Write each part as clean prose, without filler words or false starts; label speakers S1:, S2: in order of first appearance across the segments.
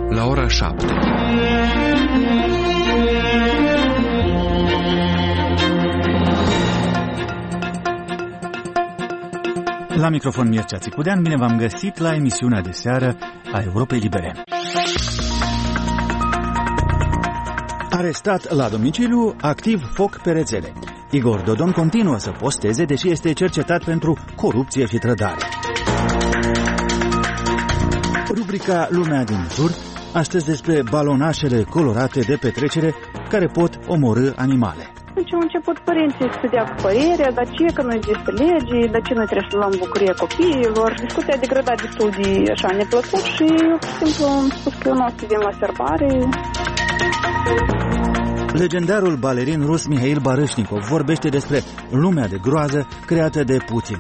S1: la ora 7.
S2: La microfon Mircea Țicudean, bine v-am găsit la emisiunea de seară a Europei Libere. Arestat la domiciliu, activ foc pe rețele. Igor Dodon continuă să posteze, deși este cercetat pentru corupție și trădare. Rubrica Lumea din jur, astăzi despre balonașele colorate de petrecere care pot omorî animale.
S3: Deci au început părinții să dea cu părerea, dar ce că nu există lege, dar ce noi trebuie să luăm bucuria copiilor. Discuția a degradat destul de așa neplăcut și eu pur și simplu am spus că eu nu o să vin la serbare.
S2: Legendarul balerin rus Mihail Barâșnicov vorbește despre lumea de groază creată de Putin.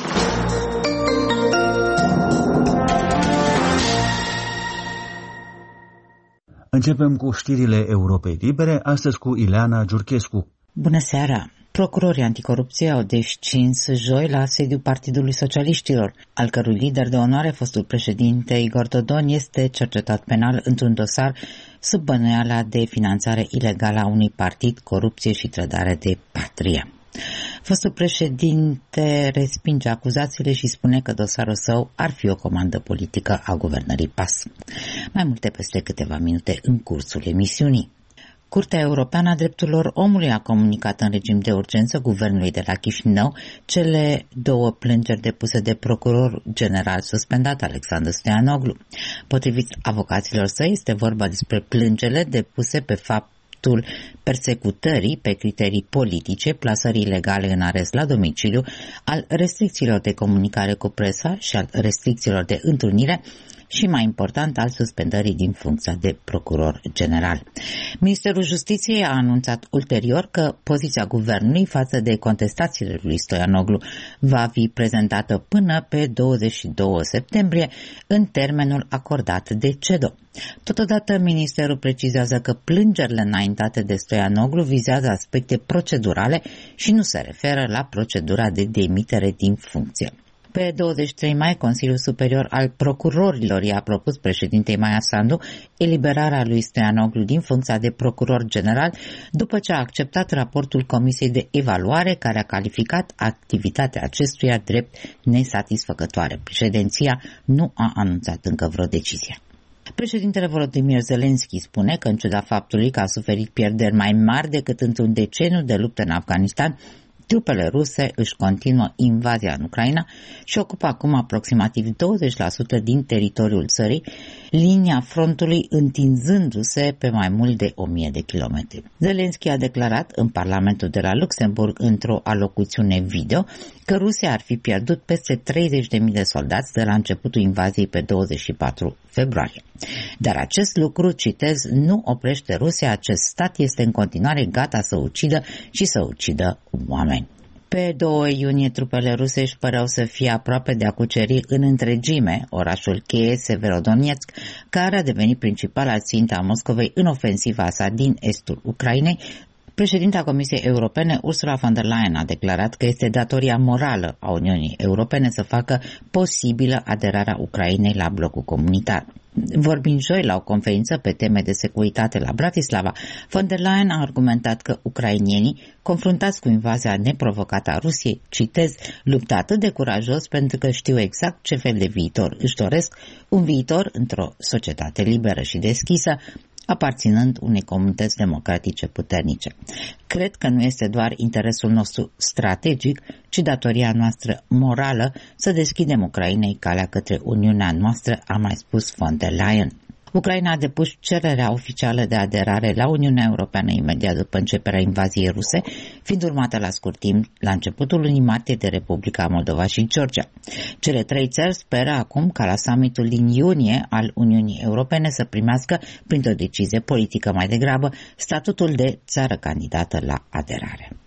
S2: Începem cu știrile Europei Libere, astăzi cu Ileana Giurchescu.
S4: Bună seara! Procurorii anticorupție au descins joi la sediul Partidului Socialiștilor, al cărui lider de onoare, fostul președinte Igor Dodon, este cercetat penal într-un dosar sub bănuiala de finanțare ilegală a unui partid, corupție și trădare de patrie. Fostul președinte respinge acuzațiile și spune că dosarul său ar fi o comandă politică a guvernării PAS. Mai multe peste câteva minute în cursul emisiunii. Curtea Europeană a Drepturilor Omului a comunicat în regim de urgență guvernului de la Chișinău cele două plângeri depuse de procuror general suspendat Alexandru Stoianoglu. Potrivit avocaților săi, este vorba despre plângele depuse pe faptul persecutării pe criterii politice, plasării ilegale în arest la domiciliu, al restricțiilor de comunicare cu presa și al restricțiilor de întrunire și, mai important, al suspendării din funcția de procuror general. Ministerul Justiției a anunțat ulterior că poziția guvernului față de contestațiile lui Stoianoglu va fi prezentată până pe 22 septembrie în termenul acordat de CEDO. Totodată, ministerul precizează că plângerile înaintate de Stoianoglu vizează aspecte procedurale și nu se referă la procedura de demitere din funcție. Pe 23 mai, Consiliul Superior al Procurorilor i-a propus președintei Maia Sandu eliberarea lui Stoianoglu din funcția de procuror general după ce a acceptat raportul Comisiei de Evaluare care a calificat activitatea acestuia drept nesatisfăcătoare. Președinția nu a anunțat încă vreo decizie. Președintele Volodymyr Zelensky spune că, în ciuda faptului că a suferit pierderi mai mari decât într-un deceniu de luptă în Afganistan, trupele ruse își continuă invazia în Ucraina și ocupă acum aproximativ 20% din teritoriul țării, linia frontului întinzându-se pe mai mult de 1000 de kilometri. Zelensky a declarat în Parlamentul de la Luxemburg într-o alocuțiune video că Rusia ar fi pierdut peste 30.000 de soldați de la începutul invaziei pe 24 februarie. Dar acest lucru, citez, nu oprește Rusia, acest stat este în continuare gata să ucidă și să ucidă oameni. Pe 2 iunie, trupele ruse își păreau să fie aproape de a cuceri în întregime orașul cheie Severodonetsk, care a devenit principala țintă a Moscovei în ofensiva sa din estul Ucrainei. Președinta Comisiei Europene, Ursula von der Leyen, a declarat că este datoria morală a Uniunii Europene să facă posibilă aderarea Ucrainei la blocul comunitar. Vorbind joi la o conferință pe teme de securitate la Bratislava, von der Leyen a argumentat că ucrainienii, confruntați cu invazia neprovocată a Rusiei, citez, luptă atât de curajos pentru că știu exact ce fel de viitor își doresc, un viitor într-o societate liberă și deschisă, aparținând unei comunități democratice puternice. Cred că nu este doar interesul nostru strategic, ci datoria noastră morală să deschidem Ucrainei calea către Uniunea noastră, a mai spus von der Leyen. Ucraina a depus cererea oficială de aderare la Uniunea Europeană imediat după începerea invaziei ruse, fiind urmată la scurt timp, la începutul lunii martie, de Republica Moldova și Georgia. Cele trei țări speră acum ca la summitul din iunie al Uniunii Europene să primească, printr-o decizie politică mai degrabă, statutul de țară candidată la aderare.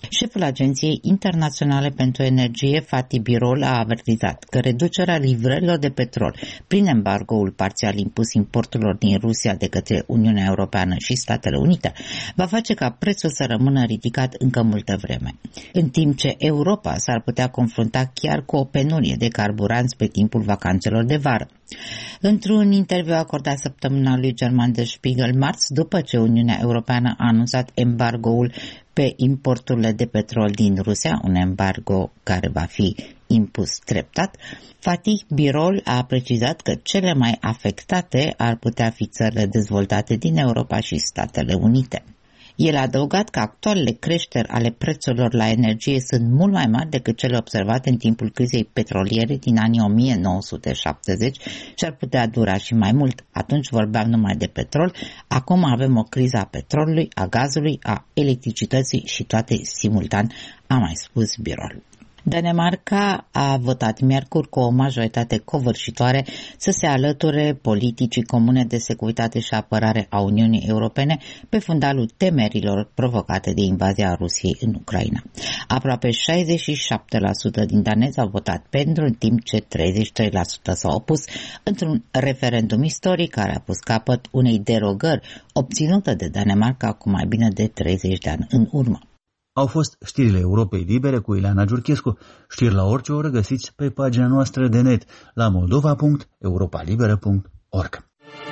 S4: Șeful Agenției Internaționale pentru Energie, Fatih Birol, a avertizat că reducerea livrărilor de petrol prin embargoul parțial impus importurilor din Rusia de către Uniunea Europeană și Statele Unite va face ca prețul să rămână ridicat încă multă vreme, în timp ce Europa s-ar putea confrunta chiar cu o penurie de carburanți pe timpul vacanțelor de vară. Într-un interviu acordat săptămâna lui German Der Spiegel marți, după ce Uniunea Europeană a anunțat embargoul pe importurile de petrol din Rusia, un embargo care va fi impus treptat, Fatih Birol a precizat că cele mai afectate ar putea fi țările dezvoltate din Europa și Statele Unite. El a adăugat că actualele creșteri ale prețurilor la energie sunt mult mai mari decât cele observate în timpul crizei petroliere din anii 1970 și ar putea dura și mai mult. Atunci vorbeam numai de petrol, acum avem o criză a petrolului, a gazului, a electricității și toate simultan, a mai spus Birol. Danemarca a votat miercuri cu o majoritate covârșitoare să se alăture politicii comune de securitate și apărare a Uniunii Europene pe fundalul temerilor provocate de invazia Rusiei în Ucraina. Aproape 67% din danezi au votat pentru, în timp ce 33% s-au opus într-un referendum istoric care a pus capăt unei derogări obținute de Danemarca cu mai bine de 30 de ani în urmă.
S2: Au fost știrile Europei Libere cu Ileana Giurchescu. Știri la orice oră găsiți pe pagina noastră de net la moldova.europalibera.org.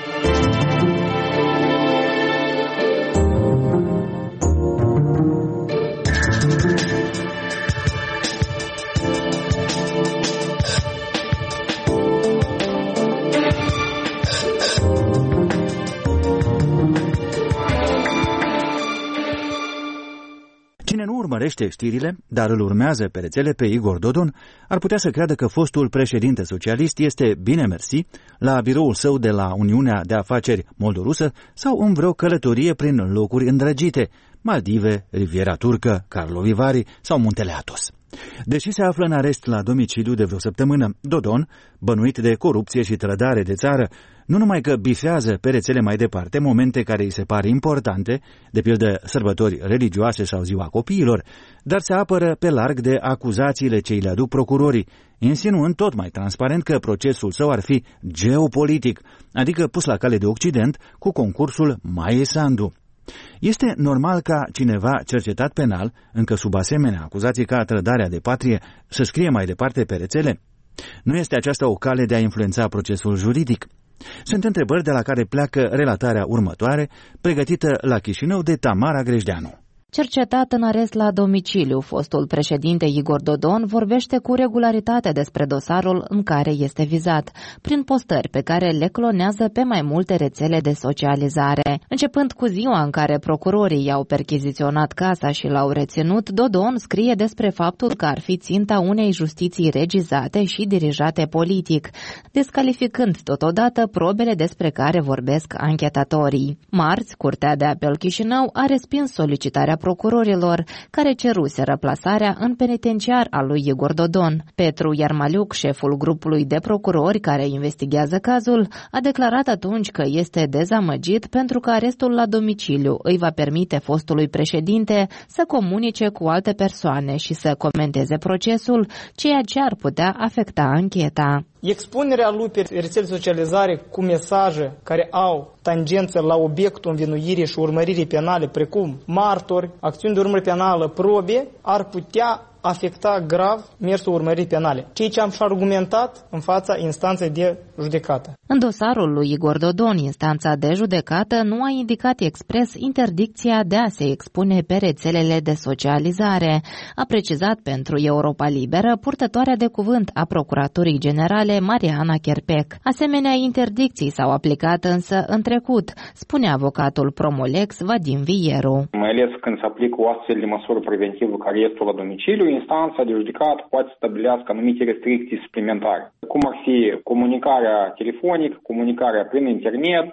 S2: Cine nu urmărește știrile, dar îl urmează pe rețele pe Igor Dodon, ar putea să creadă că fostul președinte socialist este, bine mersi, la biroul său de la Uniunea de Afaceri Moldorusă sau în vreo călătorie prin locuri îndrăgite, Maldive, Riviera Turcă, Karlovy Vary sau Muntele Athos. Deși se află în arest la domiciliu de vreo săptămână, Dodon, bănuit de corupție și trădare de țară, nu numai că bifează pe rețele mai departe momente care îi se par importante, de pildă sărbători religioase sau ziua copiilor, dar se apără pe larg de acuzațiile ce îi le aduc procurorii, insinuând tot mai transparent că procesul său ar fi geopolitic, adică pus la cale de Occident cu concursul Maiei Sandu. Este normal ca cineva cercetat penal, încă sub asemenea acuzații ca trădarea de patrie, să scrie mai departe pe rețele? Nu este aceasta o cale de a influența procesul juridic? Sunt întrebări de la care pleacă relatarea următoare, pregătită la Chișinău de Tamara Grejdeanu.
S1: Cercetat în arest la domiciliu, fostul președinte Igor Dodon vorbește cu regularitate despre dosarul în care este vizat, prin postări pe care le clonează pe mai multe rețele de socializare. Începând cu ziua în care procurorii i-au perchiziționat casa și l-au reținut, Dodon scrie despre faptul că ar fi ținta unei justiții regizate și dirijate politic, descalificând totodată probele despre care vorbesc anchetatorii. Marți, Curtea de Apel Chișinău a respins solicitarea procurorilor care ceruseră plasarea în penitenciar al lui Igor Dodon. Petru Iarmaliuc, șeful grupului de procurori care investigează cazul, a declarat atunci că este dezamăgit pentru că arestul la domiciliu îi va permite fostului președinte să comunice cu alte persoane și să comenteze procesul, ceea ce ar putea afecta ancheta.
S5: Expunerea lui pe rețele de socializare cu mesaje care au tangență la obiectul învinuirii și urmăririi penale, precum martori, acțiuni de urmărire penală, probe, ar putea afecta grav mersul urmăririi penale, ceea ce am și argumentat în fața instanței de judecată.
S1: În dosarul lui Igor Dodon, instanța de judecată nu a indicat expres interdicția de a se expune pe rețelele de socializare. A precizat pentru Europa Liberă purtătoarea de cuvânt a Procuraturii Generale Mariana Cherpec. Asemenea interdicții s-au aplicat însă în trecut, spune avocatul Promolex Vadim Vieru.
S6: Mai ales când se aplică o astfel de măsură preventivă ca arestul la domiciliu, instanța de judecată poate să stabilească anumite restricții suplimentare, cum ar fi comunicarea telefonică, comunicarea prin internet,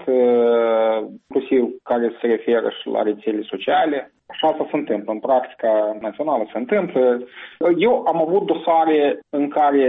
S6: inclusiv care se referă și la rețele sociale. Așa se întâmplă, în practica națională se întâmplă. Eu am avut dosare în care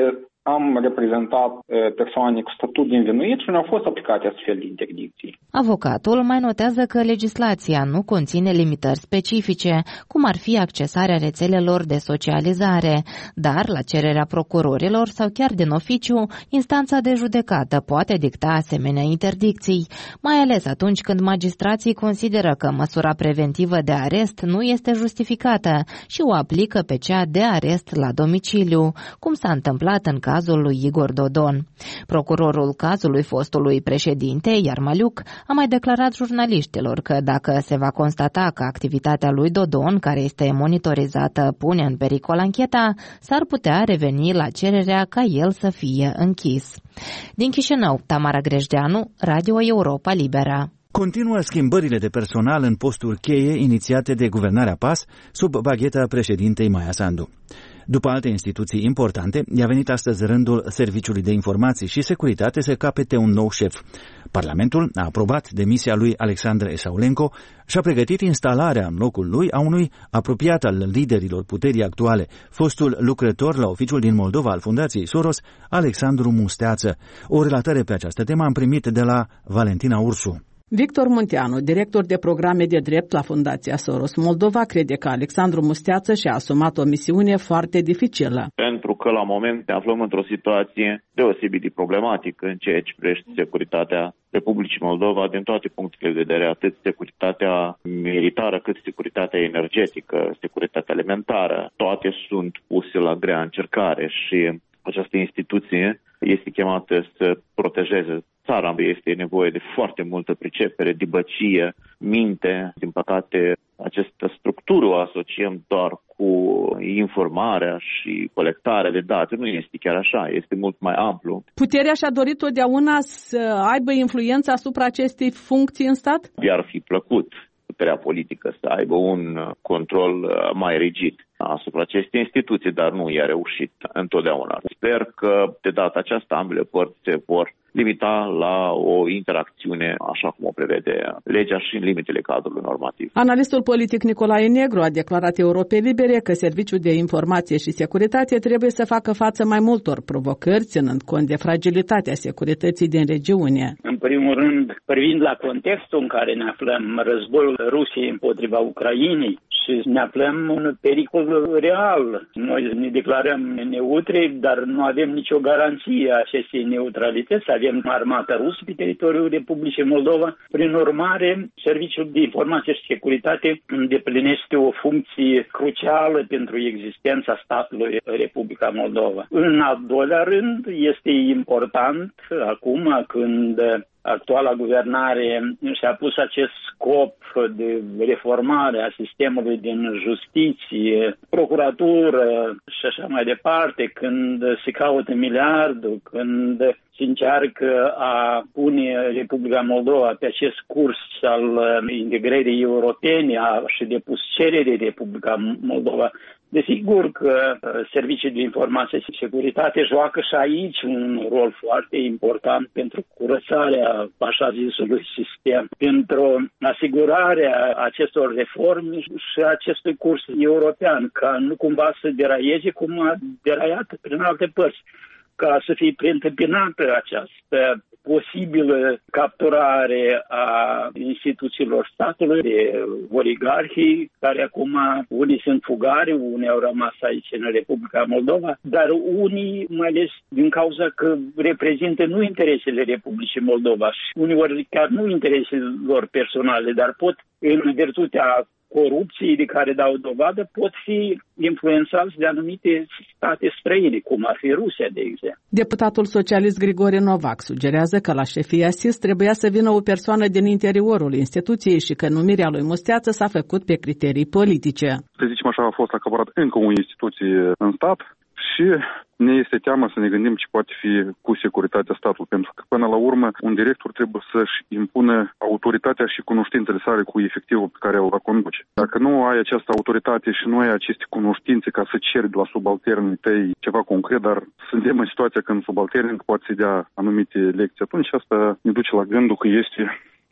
S6: am reprezentat persoane cu statut de învinuit și nu au fost aplicate astfel de interdicții.
S1: Avocatul mai notează că legislația nu conține limitări specifice, cum ar fi accesarea rețelelor de socializare, dar, la cererea procurorilor sau chiar din oficiu, instanța de judecată poate dicta asemenea interdicții, mai ales atunci când magistrații consideră că măsura preventivă de arest nu este justificată și o aplică pe cea de arest la domiciliu, cum s-a întâmplat în cazul lui Igor Dodon. Procurorul cazului fostului președinte, Iarmaliuc, a mai declarat jurnaliștilor că dacă se va constata că activitatea lui Dodon, care este monitorizată, pune în pericol ancheta, s-ar putea reveni la cererea ca el să fie închis. Din Chișinău, Tamara Grejdeanu, Radio Europa Libera.
S2: Continuă schimbările de personal în posturi cheie inițiate de Guvernarea PAS sub bagheta președintei Maia Sandu. După alte instituții importante, i-a venit astăzi rândul Serviciului de Informații și Securitate să capete un nou șef. Parlamentul a aprobat demisia lui Alexandru Esaulenko și a pregătit instalarea în locul lui a unui apropiat al liderilor puterii actuale, fostul lucrător la oficiul din Moldova al Fundației Soros, Alexandru Musteață. O relatare pe această temă am primit de la Valentina Ursu.
S7: Victor Munteanu, director de programe de drept la Fundația Soros Moldova, crede că Alexandru Musteață și-a asumat o misiune foarte dificilă.
S8: Pentru că la moment ne aflăm într-o situație deosebit de problematică în ceea ce privește securitatea Republicii Moldova din toate punctele de vedere, atât securitatea militară cât securitatea energetică, securitatea alimentară. Toate sunt puse la grea încercare și această instituție este chemată să protejeze țara. Este nevoie de foarte multă pricepere, dibăcie, minte. Din păcate, această structură o asociem doar cu informarea și colectarea de date. Nu este chiar așa, este mult mai amplu.
S7: Puterea și-a dorit totdeauna să aibă influență asupra acestei funcții în stat?
S8: I-ar fi plăcut puterea politică să aibă un control mai rigid asupra acestei instituții, dar nu i-a reușit întotdeauna. Sper că de data aceasta ambele părți se vor limita la o interacțiune așa cum o prevede legea și în limitele cadrului normativ.
S7: Analistul politic Nicolae Negru a declarat Europei Libere că Serviciul de Informație și Securitate trebuie să facă față mai multor provocări, ținând cont de fragilitatea securității din regiune.
S9: În primul rând, privind la contextul în care ne aflăm, războiul Rusiei împotriva Ucrainei, și ne aflăm în pericol real. Noi ne declarăm neutri, dar nu avem nicio garanție a acestei neutralități. Avem armata rusă pe teritoriul Republicii Moldova. Prin urmare, Serviciul de Informație și Securitate îndeplinește o funcție crucială pentru existența statului Republica Moldova. În al doilea rând, este important acum când actuala guvernare și-a pus acest scop de reformare a sistemului din justiție, procuratură și așa mai departe, când se caută miliardul, când se încearcă a pune Republica Moldova pe acest curs al integrării europene, a și depus cerere Republica Moldova. Desigur că Serviciul de Informație și Securitate joacă și aici un rol foarte important pentru curățarea așa zisului sistem, pentru asigurarea acestor reforme și acestui curs european, ca nu cumva să deraieze cum a deraiat prin alte părți, ca să fie preîntâmpinată această posibilă capturare a instituțiilor statului de oligarhii, care acum unii sunt fugari, unii au rămas aici în Republica Moldova, dar unii, mai ales din cauza că reprezintă nu interesele Republicii Moldova și uneori chiar nu interesele lor personale, dar pot, în virtutea corupției de care dau dovadă, pot fi influențați de anumite state străine, cum ar fi Rusia, de exemplu.
S7: Deputatul socialist Grigore Novac sugerează că la șefia SIS trebuia să vină o persoană din interiorul instituției și că numirea lui Musteață s-a făcut pe criterii politice.
S10: Să zicem așa, a fost acaparat încă o instituție în stat și ne este teamă să ne gândim ce poate fi cu securitatea statului, pentru că până la urmă un director trebuie să-și impună autoritatea și cunoștințele sale cu efectivul pe care îl va conduce. Dacă nu ai această autoritate și nu ai aceste cunoștințe ca să ceri de la subalternii tăi ceva concret, dar suntem în situația când subalternii poate să dea anumite lecții, atunci asta ne duce la gândul că este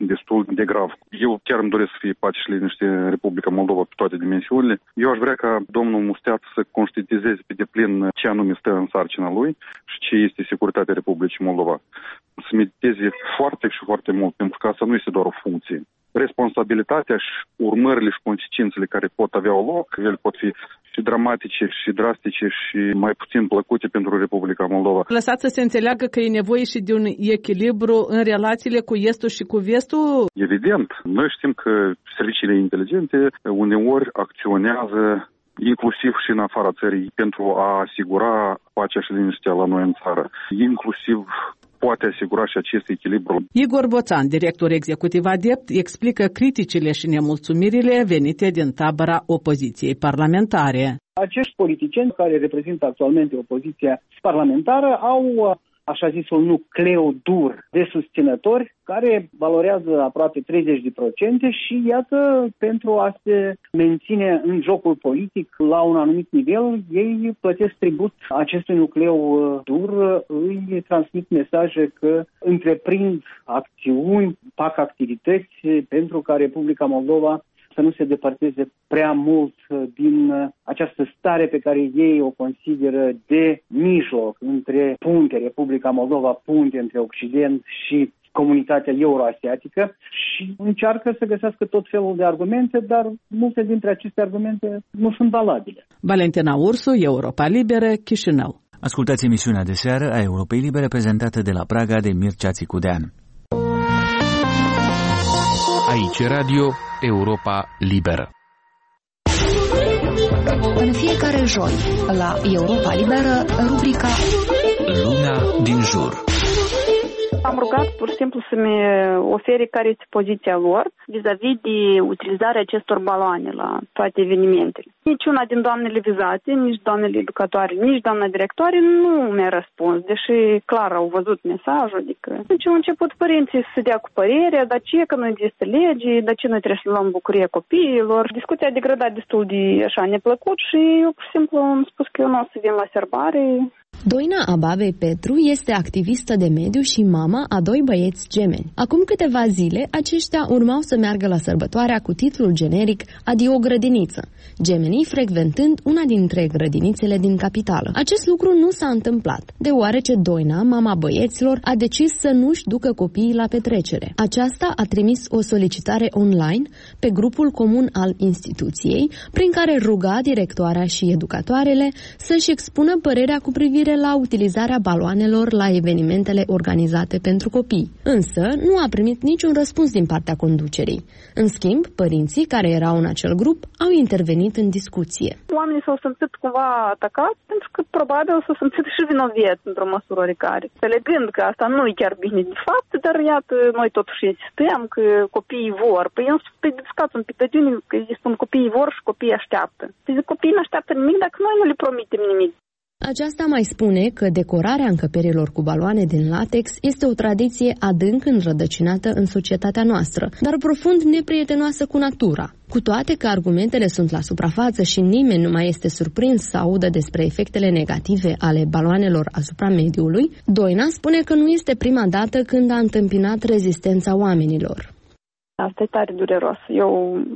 S10: destul de grav. Eu chiar îmi doresc să fie pace și liniște în Republica Moldova pe toate dimensiunile. Eu aș vrea ca domnul Musteat să conștientizeze pe deplin ce anume stă în sarcina lui și ce este securitatea Republicii Moldova. Să mediteze foarte și foarte mult, pentru că asta nu este doar o funcție. Responsabilitatea și urmările și consecințele care pot avea loc, ele pot fi și dramatice, și drastice, și mai puțin plăcute pentru Republica Moldova.
S7: Lăsați să se înțeleagă că e nevoie și de un echilibru în relațiile cu estul și cu vestul?
S10: Evident. Noi știm că serviciile inteligente uneori acționează inclusiv și în afara țării pentru a asigura pacea și liniștea la noi în țară. Inclusiv poate asigura și acest echilibru.
S7: Igor Boțan, director executiv ADEPT, explică criticile și nemulțumirile venite din tabăra opoziției parlamentare.
S11: Acești politicieni care reprezintă actualmente opoziția parlamentară au, așa zisul nucleu dur de susținători care valorează aproape 30% și iată, pentru a se menține în jocul politic la un anumit nivel, ei plătesc tribut acestui nucleu dur, îi transmit mesaje că întreprind acțiuni, fac activități pentru ca Republica Moldova să nu se depărteze prea mult din această stare pe care ei o consideră de mijloc între punte, Republica Moldova, punte între Occident și comunitatea euroasiatică și încearcă să găsească tot felul de argumente, dar multe dintre aceste argumente nu sunt valabile.
S7: Valentina Ursu, Europa Liberă, Chișinău.
S2: Ascultați emisiunea de seară a Europei Libere prezentată de la Praga de Mircea Țicudean.
S12: Aici Radio Europa Liberă.
S13: În fiecare joi, la Europa Liberă, rubrica
S12: Lumea din jur.
S3: Am rugat pur și simplu să-mi ofere care este poziția lor vis-a-vis de utilizarea acestor baloane la toate evenimentele. Nici una din doamnele vizate, nici doamnele educatoare, nici doamna directoare nu mi-a răspuns, deși clar au văzut mesajul, adică deci au început părinții să dea cu părerea, dar ce că nu există lege, dar ce noi trebuie să luăm bucuria copiilor. Discuția a degradat destul de așa neplăcut și eu pur și simplu am spus că eu nu o să vin la serbare.
S13: Doina Ababei Petru este activistă de mediu și mama a 2 băieți gemeni. Acum câteva zile, aceștia urmau să meargă la sărbătoarea cu titlul generic Adio grădiniță, gemenii frecventând una dintre grădinițele din capitală. Acest lucru nu s-a întâmplat, deoarece Doina, mama băieților, a decis să nu-și ducă copiii la petrecere. Aceasta a trimis o solicitare online pe grupul comun al instituției, prin care ruga directoarea și educatoarele să-și expună părerea cu privire la utilizarea baloanelor la evenimentele organizate pentru copii. Însă, nu a primit niciun răspuns din partea conducerii. În schimb, părinții care erau în acel grup au intervenit în discuție.
S3: Oamenii s-au simțit cumva atacați pentru că probabil s-au simțit și vinovați într-o măsură oricare. Înțelegând că asta nu e chiar bine de fapt, dar iată, noi totuși insistăm că copiii vor. Păi eu scați un pic de diune, că îi spun copiii vor și copiii așteaptă. Deci copiii nu așteaptă nimic dacă noi nu le promitem nimic.
S13: Aceasta mai spune că decorarea încăperilor cu baloane din latex este o tradiție adânc înrădăcinată în societatea noastră, dar profund neprietenoasă cu natura. Cu toate că argumentele sunt la suprafață și nimeni nu mai este surprins să audă despre efectele negative ale baloanelor asupra mediului, Doina spune că nu este prima dată când a întâmpinat rezistența oamenilor.
S3: Asta e tare dureros. Eu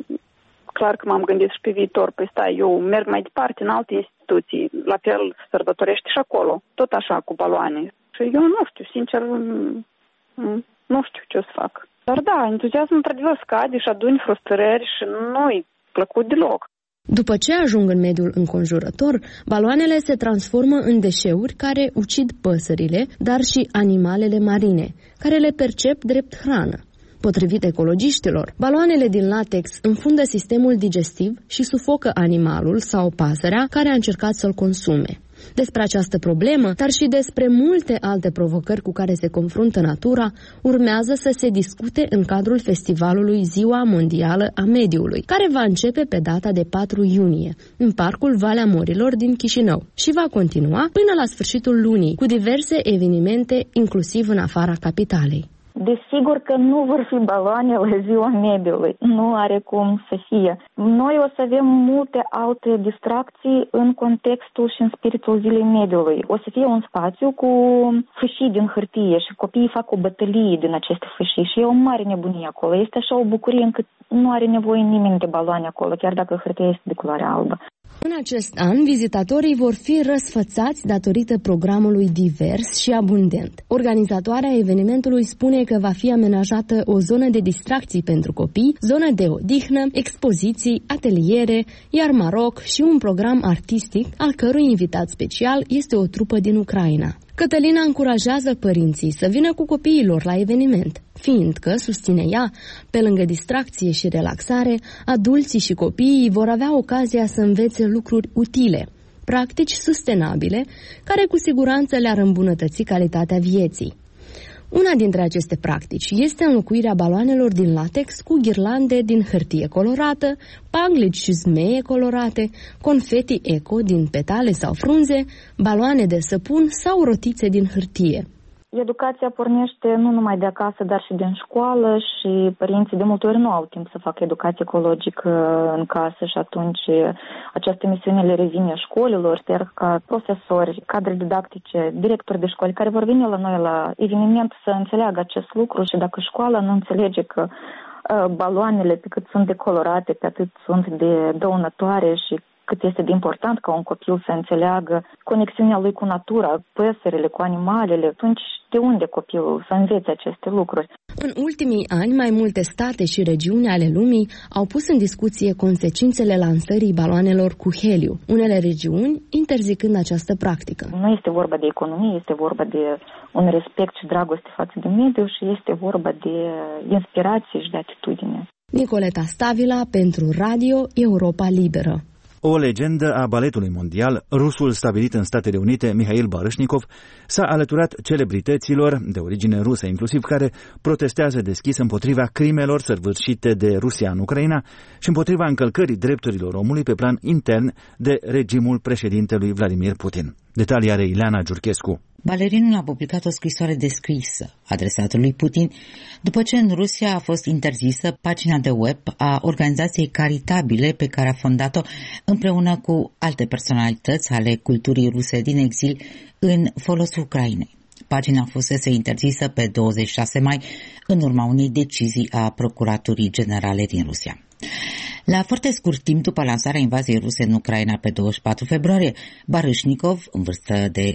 S3: clar că m-am gândit și pe viitor, păi stai, eu merg mai departe în alte instituții, la fel sărbătorește și acolo, tot așa cu baloane. Și eu nu știu, sincer, nu știu ce o să fac. Dar da, entuziasmul într-adevăr scade și aduni frustrări și nu-i plăcut deloc.
S13: După ce ajung în mediul înconjurător, baloanele se transformă în deșeuri care ucid păsările, dar și animalele marine, care le percep drept hrană. Potrivit ecologiștilor, baloanele din latex înfundă sistemul digestiv și sufocă animalul sau pasărea care a încercat să-l consume. Despre această problemă, dar și despre multe alte provocări cu care se confruntă natura, urmează să se discute în cadrul festivalului Ziua Mondială a Mediului, care va începe pe data de 4 iunie, în Parcul Valea Morilor din Chișinău și va continua până la sfârșitul lunii, cu diverse evenimente, inclusiv în afara capitalei.
S14: Desigur că nu vor fi baloane la ziua mediului. Nu are cum să fie. Noi o să avem multe alte distracții în contextul și în spiritul zilei mediului. O să fie un spațiu cu fâșii din hârtie și copiii fac o bătălie din aceste fâșii și e o mare nebunie acolo. Este așa o bucurie încât nu are nevoie nimeni de baloane acolo, chiar dacă hârtia este de culoare albă.
S13: În acest an, vizitatorii vor fi răsfățați datorită programului divers și abundent. Organizatoarea evenimentului spune că va fi amenajată o zonă de distracții pentru copii, zonă de odihnă, expoziții, ateliere, iar Maroc și un program artistic, al cărui invitat special este o trupă din Ucraina. Cătălina încurajează părinții să vină cu copiilor la eveniment, fiindcă, susține ea, pe lângă distracție și relaxare, adulții și copiii vor avea ocazia să învețe lucruri utile, practici sustenabile, care cu siguranță le-ar îmbunătăți calitatea vieții. Una dintre aceste practici este înlocuirea baloanelor din latex cu ghirlande din hârtie colorată, panglici și zmeie colorate, confeti eco din petale sau frunze, baloane de săpun sau rotițe din hârtie.
S14: Educația pornește nu numai de acasă, dar și din școală și părinții de multe ori nu au timp să facă educație ecologică în casă și atunci această misiune le revine școlilor. Sper ca profesori, cadre didactice, directori de școli care vor veni la noi la eveniment să înțeleagă acest lucru și dacă școala nu înțelege că baloanele pe cât sunt decolorate, pe atât sunt de dăunătoare și cât este de important ca un copil să înțeleagă conexiunea lui cu natura, păsările, cu animalele, atunci de unde copilul să învețe aceste lucruri?
S13: În ultimii ani, mai multe state și regiuni ale lumii au pus în discuție consecințele lansării baloanelor cu heliu, unele regiuni interzicând această practică.
S14: Nu este vorba de economie, este vorba de un respect și dragoste față de mediu și este vorba de inspirație și de atitudine.
S13: Nicoleta Stavila pentru Radio Europa Liberă.
S2: O legendă a baletului mondial, rusul stabilit în Statele Unite, Mihail Baryshnikov, s-a alăturat celebrităților, de origine rusă inclusiv, care protestează deschis împotriva crimelor săvârșite de Rusia în Ucraina și împotriva încălcării drepturilor omului pe plan intern de regimul președintelui Vladimir Putin. Detalii are Ileana Giurchescu.
S4: Balerinul a publicat o scrisoare descrisă adresată lui Putin după ce în Rusia a fost interzisă pagina de web a organizației caritabile pe care a fondat-o împreună cu alte personalități ale culturii ruse din exil în folosul Ucrainei. Pagina fusese interzisă pe 26 mai în urma unei decizii a Procuraturii Generale din Rusia. La foarte scurt timp după lansarea invaziei ruse în Ucraina pe 24 februarie, Baryshnikov, în vârstă de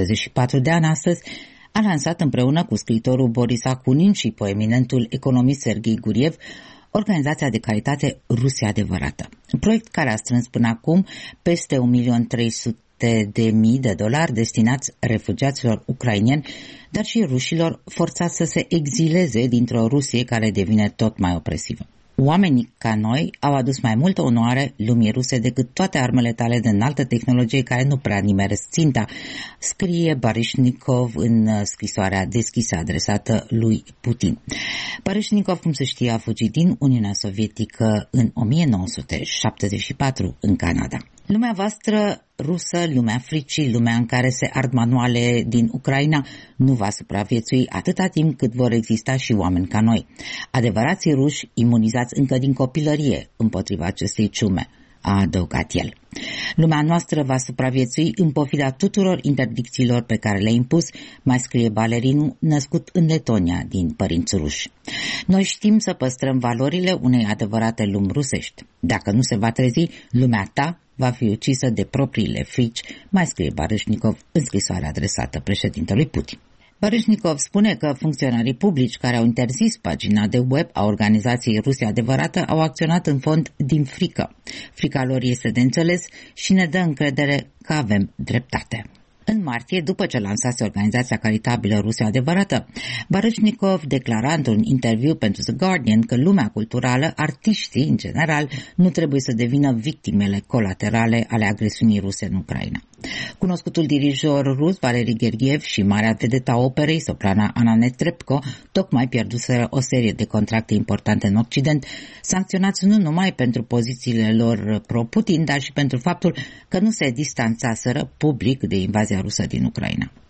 S4: 74 de ani astăzi, a lansat împreună cu scriitorul Boris Akunin și poeminentul economist Serghei Guriev organizația de caritate Rusia Adevărată. Un proiect care a strâns până acum peste $1.300.000 destinați refugiaților ucraineni, dar și rușilor forțați să se exileze dintr-o Rusie care devine tot mai opresivă. Oamenii ca noi au adus mai multă onoare lumii ruse decât toate armele tale de înaltă tehnologie care nu prea nimeresc ținta, scrie Baryshnikov în scrisoarea deschisă adresată lui Putin. Baryshnikov, cum se știe, a fugit din Uniunea Sovietică în 1974 în Canada. Lumea voastră rusă, lumea fricii, lumea în care se ard manuale din Ucraina, nu va supraviețui atâta timp cât vor exista și oameni ca noi. Adevărații ruși imunizați încă din copilărie împotriva acestei ciume, a adăugat el. Lumea noastră va supraviețui în pofida tuturor interdicțiilor pe care le-a impus, mai scrie balerinul născut în Letonia din părinți ruși. Noi știm să păstrăm valorile unei adevărate lumi rusești. Dacă nu se va trezi, lumea ta va fi ucisă de propriile frici, mai scrie Baryshnikov în scrisoarea adresată președintelui Putin. Baryshnikov spune că funcționarii publici care au interzis pagina de web a organizației Rusia Adevărată au acționat în fond din frică. Frica lor este de înțeles și ne dă încredere că avem dreptate. În martie, după ce lansase organizația caritabilă Rusia Adevărată, Baryshnikov declara într-un interviu pentru The Guardian că lumea culturală, artiștii în general, nu trebuie să devină victimele colaterale ale agresiunii ruse în Ucraina. Cunoscutul dirijor rus Valery Gergiev și marea vedeta operei, soprana Anna Netrebko, tocmai pierduseră o serie de contracte importante în Occident, sancționați nu numai pentru pozițiile lor pro-Putin, dar și pentru faptul că nu se distanțaseră public de invazia rusă din Ucraina.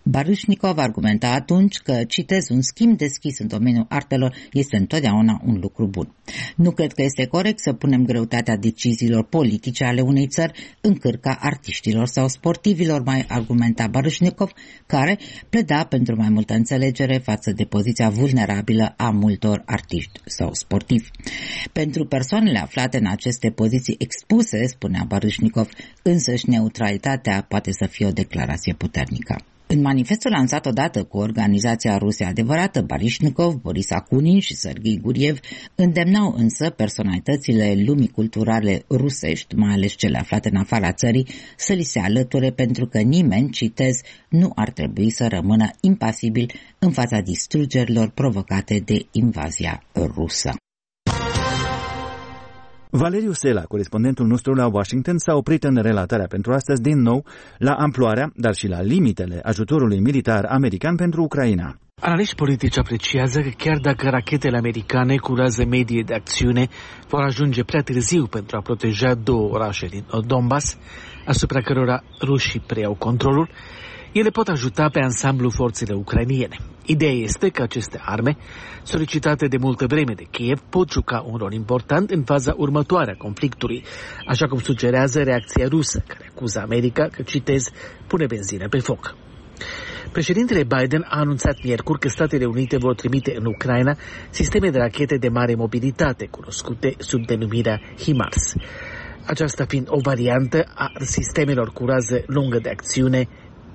S4: Baryshnikov argumenta atunci că, citez, un schimb deschis în domeniul artelor este întotdeauna un lucru bun. Nu cred că este corect să punem greutatea deciziilor politice ale unei țări în cârca artiștilor sau sportivilor, mai argumenta Baryshnikov, care pleda pentru mai multă înțelegere față de poziția vulnerabilă a multor artiști sau sportivi. Pentru persoanele aflate în aceste poziții expuse, spunea Baryshnikov, însăși neutralitatea poate să fie o declarație puternică. În manifestul lansat odată cu organizația Rusia Adevărată, Baryshnikov, Boris Akunin și Serghei Guriev îndemnau însă personalitățile lumii culturale rusești, mai ales cele aflate în afara țării, să li se alăture pentru că nimeni, citez, nu ar trebui să rămână impasibil în fața distrugerilor provocate de invazia rusă.
S2: Valeriu Sela, corespondentul nostru la Washington, s-a oprit în relatarea pentru astăzi din nou la amploarea, dar și la limitele ajutorului militar american pentru Ucraina.
S15: Analiști politici apreciază că chiar dacă rachetele americane cu rază medie de acțiune vor ajunge prea târziu pentru a proteja două orașe din Donbass, asupra cărora rușii preiau controlul, ele pot ajuta pe ansamblu forțele ucrainiene. Ideea este că aceste arme, solicitate de multă vreme de Kiev, pot juca un rol important în faza următoare a conflictului, așa cum sugerează reacția rusă, care acuză America că, citez, pune benzină pe foc. Președintele Biden a anunțat miercuri că Statele Unite vor trimite în Ucraina sisteme de rachete de mare mobilitate, cunoscute sub denumirea HIMARS, aceasta fiind o variantă a sistemelor cu rază lungă de acțiune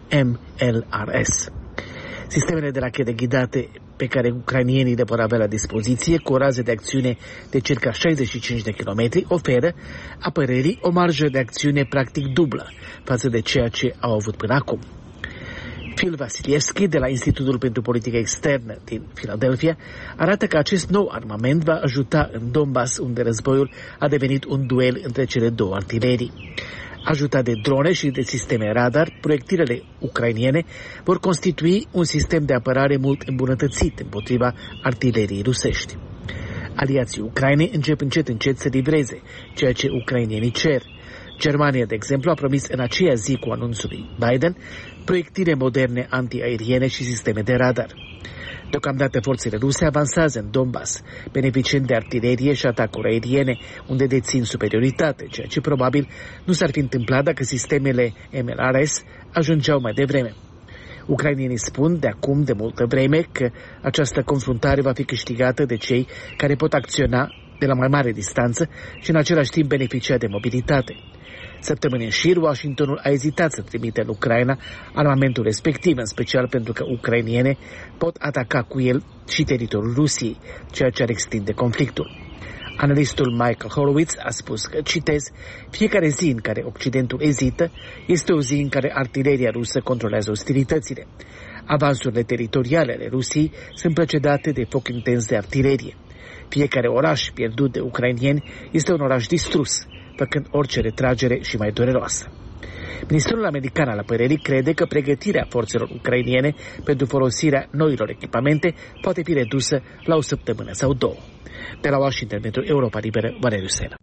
S15: MLRS. Sistemele de rachete ghidate pe care ucrainienii le vor avea la dispoziție, cu o rază de acțiune de circa 65 de kilometri, oferă apărării o marjă de acțiune practic dublă față de ceea ce au avut până acum. Phil Vasilievski, de la Institutul pentru Politică Externă din Philadelphia, arată că acest nou armament va ajuta în Donbass, unde războiul a devenit un duel între cele două artilerii. Ajutat de drone și de sisteme radar, proiectilele ucrainiene vor constitui un sistem de apărare mult îmbunătățit împotriva artileriei rusești. Aliații Ucrainei încep încet să livreze ceea ce ucrainienii cer. Germania, de exemplu, a promis în aceea zi cu anunțul lui Biden proiectile moderne antiaeriene și sisteme de radar. Deocamdată forțele ruse avansează în Donbass, beneficiind de artilerie și atacuri aeriene, unde dețin superioritate, ceea ce probabil nu s-ar fi întâmplat dacă sistemele MLRS ajungeau mai devreme. Ucrainienii spun de acum de multă vreme că această confruntare va fi câștigată de cei care pot acționa de la mai mare distanță și în același timp beneficia de mobilitate. Săptămâni în șir, Washingtonul a ezitat să trimite în Ucraina armamentul respectiv, în special pentru că ucrainiene pot ataca cu el și teritoriul Rusiei, ceea ce ar extinde conflictul. Analistul Michael Horowitz a spus că, citez, fiecare zi în care Occidentul ezită este o zi în care artileria rusă controlează ostilitățile. Avansurile teritoriale ale Rusiei sunt precedate de foc intens de artilerie. Fiecare oraș pierdut de ucrainieni este un oraș distrus, făcând orice retragere și mai dureroasă. Ministerul american al apărării crede că pregătirea forțelor ucrainiene pentru folosirea noilor echipamente poate fi redusă la o săptămână sau două. De la Washington pentru Europa Liberă, Valeriu Sela.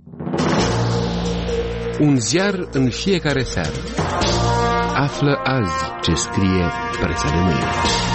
S12: Un ziar în fiecare seară. Află azi ce scrie presa de mâine.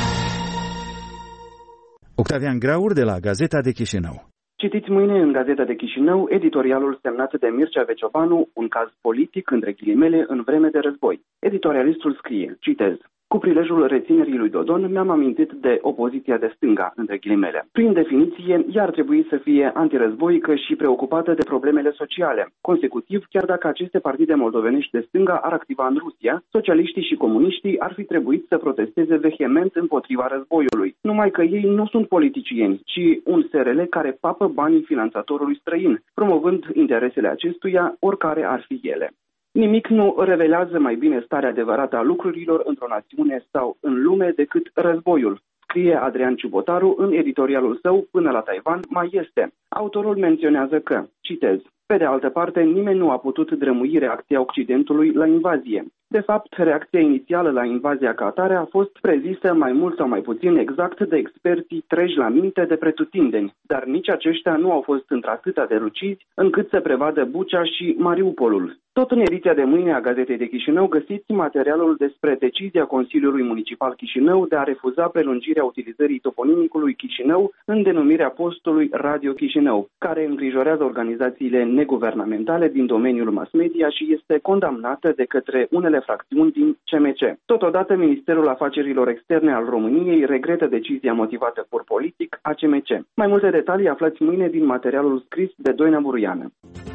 S2: Octavian Graur de la Gazeta de Chișinău.
S16: Citiți mâine în Gazeta de Chișinău editorialul semnat de Mircea Veciovanu, un caz politic, între ghilimele, în vreme de război. Editorialistul scrie, citez, cu prilejul reținerii lui Dodon mi-am amintit de opoziția de stânga, între ghilimele. Prin definiție, ea ar trebui să fie antirăzboică și preocupată de problemele sociale. Consecutiv, chiar dacă aceste partide moldovenești de stânga ar activa în Rusia, socialiștii și comuniștii ar fi trebuit să protesteze vehement împotriva războiului. Numai că ei nu sunt politicieni, ci un SRL care papă banii finanțatorului străin, promovând interesele acestuia, oricare ar fi ele. Nimic nu revelează mai bine starea adevărată a lucrurilor într-o națiune sau în lume decât războiul, scrie Adrian Ciubotaru în editorialul său Până la Taiwan mai este. Autorul menționează că, citez, pe de altă parte, nimeni nu a putut drămui reacția Occidentului la invazie. De fapt, reacția inițială la invazia ca atare a fost prezisă mai mult sau mai puțin exact de experții treji la minte de pretutindeni, dar nici aceștia nu au fost într-atâta de lucizi încât să prevadă Bucea și Mariupolul. Tot în ediția de mâine a Gazetei de Chișinău găsiți materialul despre decizia Consiliului Municipal Chișinău de a refuza prelungirea utilizării toponimicului Chișinău în denumirea postului Radio Chișinău, care îngrijorează organizațiile neguvernamentale din domeniul mass media și este condamnată de către unele fracțiuni din CMC. Totodată, Ministerul Afacerilor Externe al României regretă decizia motivată pur politic a CMC. Mai multe detalii aflați mâine din materialul scris de Doina Buruiană.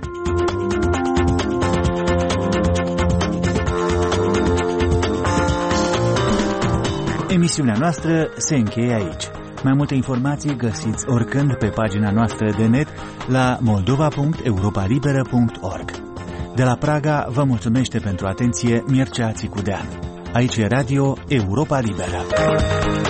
S2: Emisiunea noastră se încheie aici. Mai multe informații găsiți oricând pe pagina noastră de net la moldova.europalibera.org. De la Praga vă mulțumește pentru atenție Mircea Țicudean. Aici e Radio Europa Libera.